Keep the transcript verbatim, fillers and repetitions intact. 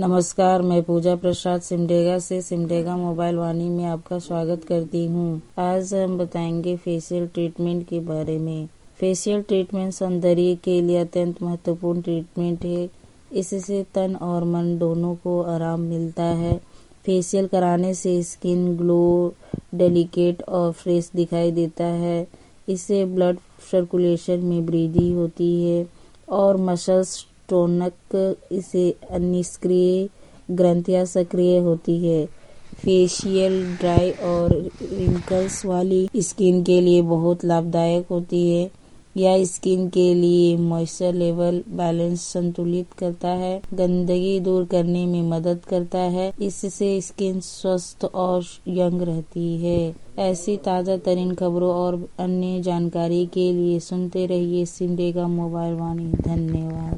नमस्कार, मैं पूजा प्रसाद सिमडेगा से सिमडेगा मोबाइल वाणी में आपका स्वागत करती हूँ। आज हम बताएंगे फेशियल ट्रीटमेंट के बारे में। फेशियल ट्रीटमेंट सौंदर्य के लिए अत्यंत महत्वपूर्ण ट्रीटमेंट है। इससे तन और मन दोनों को आराम मिलता है। फेशियल कराने से स्किन ग्लो, डेलिकेट और फ्रेश दिखाई देता है। इससे ब्लड सर्कुलेशन में वृद्धि होती है और मसल्स टोनक इसे निष्क्रिय ग्रंथियां सक्रिय होती है। फेशियल ड्राई और रिंकल्स वाली स्किन के लिए बहुत लाभदायक होती है। यह स्किन के लिए मॉइस्चर लेवल बैलेंस संतुलित करता है, गंदगी दूर करने में मदद करता है। इससे स्किन स्वस्थ और यंग रहती है। ऐसी ताज़ा तरीन खबरों और अन्य जानकारी के लिए सुनते रहिए सिमडेगा मोबाइल वाणी। धन्यवाद।